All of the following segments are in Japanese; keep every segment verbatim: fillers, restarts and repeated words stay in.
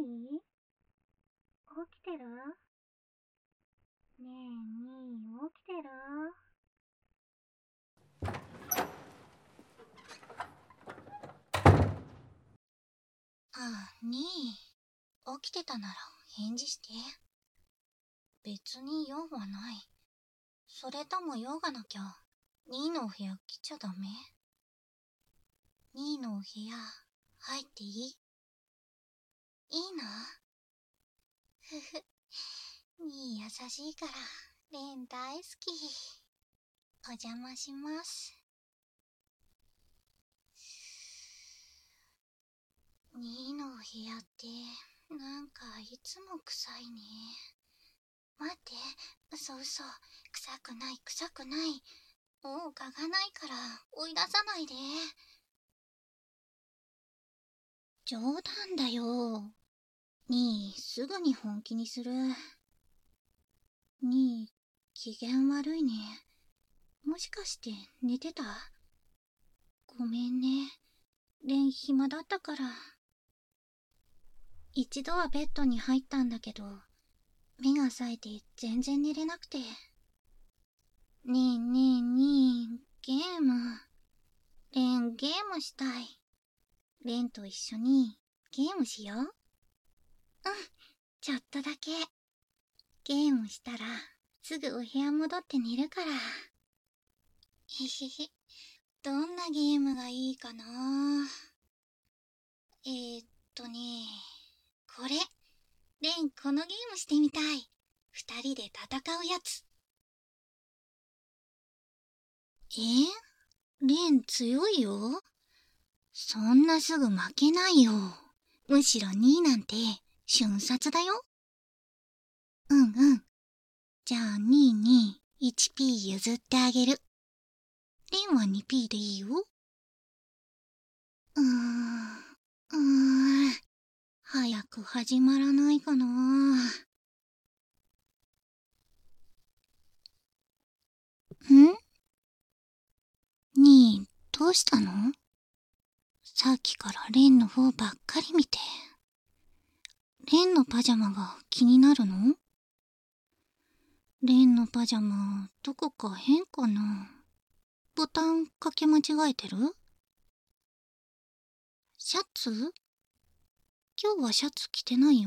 い？起きてる？ねえ、にー、起きてる？ ああ、にー、起きてたなら返事して。別に用はない。それとも用がなきゃ、にーのお部屋来ちゃダメ？にーのお部屋、入っていい？いいの？ふふ、にー優しいから、レン大好き。お邪魔します。にーのお部屋って、なんかいつも臭いね。待って、嘘嘘、臭くない臭くない。もう嗅がないから追い出さないで。冗談だよ。にー、すぐに本気にする。にー、機嫌悪いね。もしかして寝てた？ごめんね。レン暇だったから。一度はベッドに入ったんだけど、目が冴えて全然寝れなくて。ねえねえにー、ゲーム。レンゲームしたい。レンと一緒にゲームしよう。うん、ちょっとだけ。ゲームしたらすぐお部屋戻って寝るから。へへへ、どんなゲームがいいかな。えー、っとね、これ。レン、このゲームしてみたい。二人で戦うやつ。え？レン強いよ。そんなすぐ負けないよ。むしろにーなんて瞬殺だよ。うんうん。じゃあにーに いちピー 譲ってあげる。レンは にピー でいいよ。うーん、うーん。早く始まらないかな。ん？にー、どうしたの？さっきからレンの方ばっかり見て。レンのパジャマが気になるの？レンのパジャマ、どこか変かな？ボタンかけ間違えてる？シャツ？今日はシャツ着てないよ。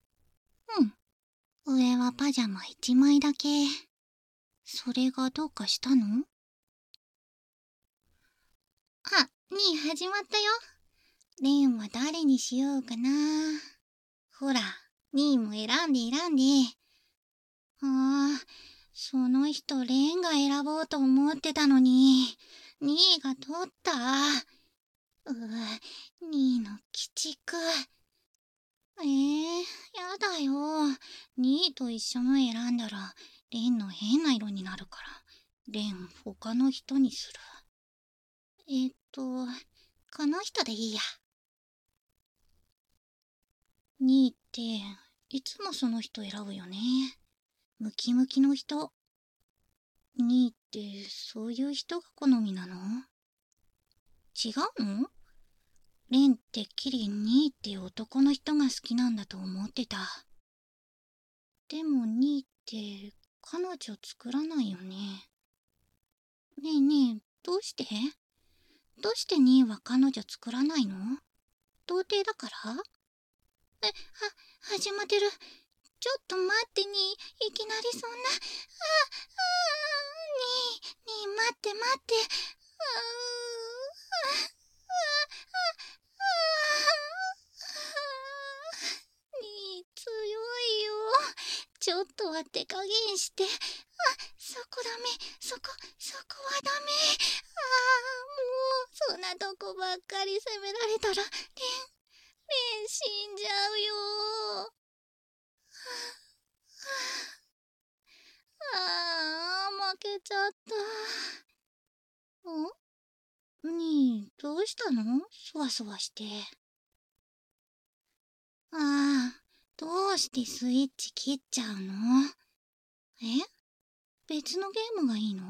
うん。上はパジャマ一枚だけ。それがどうかしたの？あ、にー始まったよ。レンは誰にしようかな。ほら、にーも選んで選んで。ああ、その人レンが選ぼうと思ってたのに、にーが取った。うぅ、にーの鬼畜。ええー、やだよ。にーと一緒の選んだら、レンの変な色になるから、レン他の人にする。えっと、この人でいいや。にーって、いつもその人選ぶよね。ムキムキの人。にーってそういう人が好みなの？違うの？レンってきりにーって男の人が好きなんだと思ってた。でもにーって彼女作らないよね。ねえねえ、どうして？どうしてにーは彼女作らないの？童貞だから？え、は、始まってる。ちょっと待ってにー、いきなりそんな。あ、あ、にー、にー待って待って。ああ、あ、あ、にー強いよ。ちょっとは手加減して。あ、そこダメ。そこ、そこはダメ。ああ、もう、そんなとこばっかり責められたら、レン、レン死んじゃうよ。ああ、負けちゃった。ん？にー、どうしたの？そわそわして。ああ、どうしてスイッチ切っちゃうの？え？別のゲームがいいの？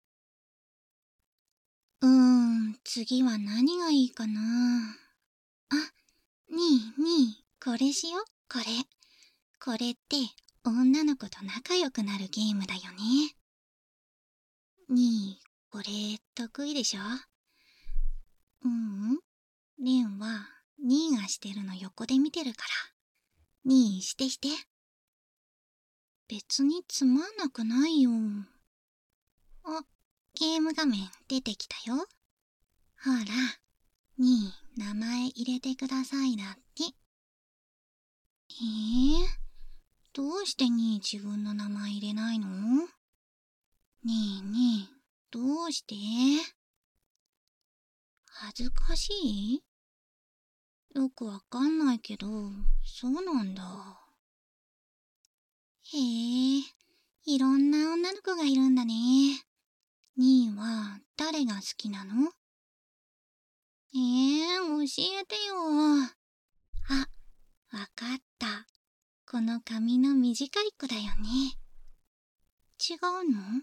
うーん、次は何がいいかな。あ、にー、にー、 これしよ、これ。これって女の子と仲良くなるゲームだよね。にー、これ得意でしょ？ううん。レンはにーがしてるの横で見てるから。にーしてして。別につまんなくないよ。あ、ゲーム画面出てきたよ。ほら、にー名前入れてくださいだって。えー、どうしてにー自分の名前入れないの？にーにー、どうして？恥ずかしい？よくわかんないけど、そうなんだ。へえ、いろんな女の子がいるんだね。にーは誰が好きなの？えー、教えてよ。あ、わかった。この髪の短い子だよね。違うの？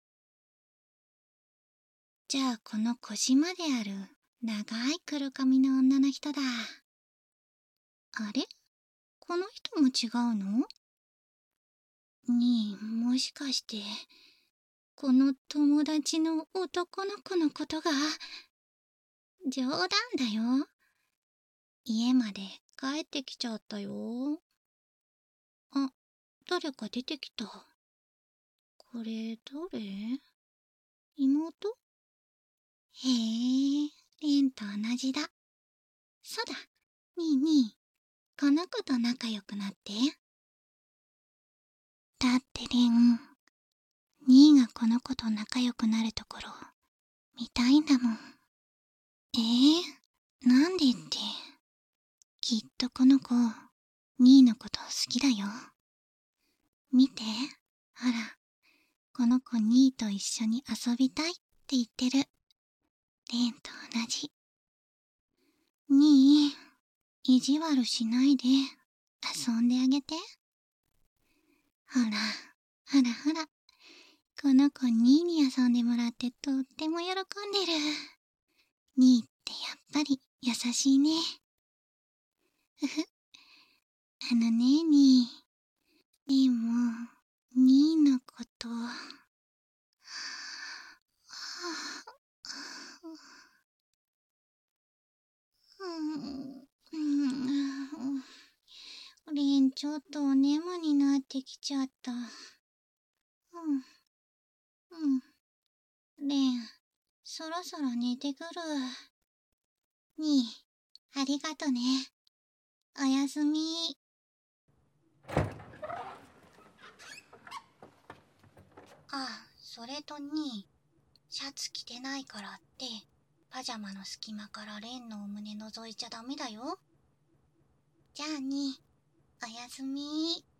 じゃあこの腰まである長い黒髪の女の人だ。あれ？この人も違うの？にー、もしかして、この友達の男の子のことが。冗談だよ。家まで帰ってきちゃったよ。あ、誰か出てきた。これ誰？妹？へえ、レンと同じだ。そうだ、にーにー、この子と仲良くなって。だってレン、にーがこの子と仲良くなるところ、見たいんだもん。えー、なんでって。きっとこの子、にーのこと好きだよ。見て、ほら、この子にーと一緒に遊びたいって言ってる。レンと同じ。にー、意地悪しないで、遊んであげて。ほら、ほらほら、この子にーに遊んでもらってとっても喜んでる。にーってやっぱり優しいね。ふふ。あのね、にー。でも、にーのこと、はぁ、うん、うん、レンちょっとお眠になってきちゃった。うん、うん。レン、そろそろ寝てくる。にー、ありがとね。おやすみ。あ、それとにー、シャツ着てないからって、パジャマの隙間からレンのお胸覗いちゃダメだよ。じゃあにー、おやすみ。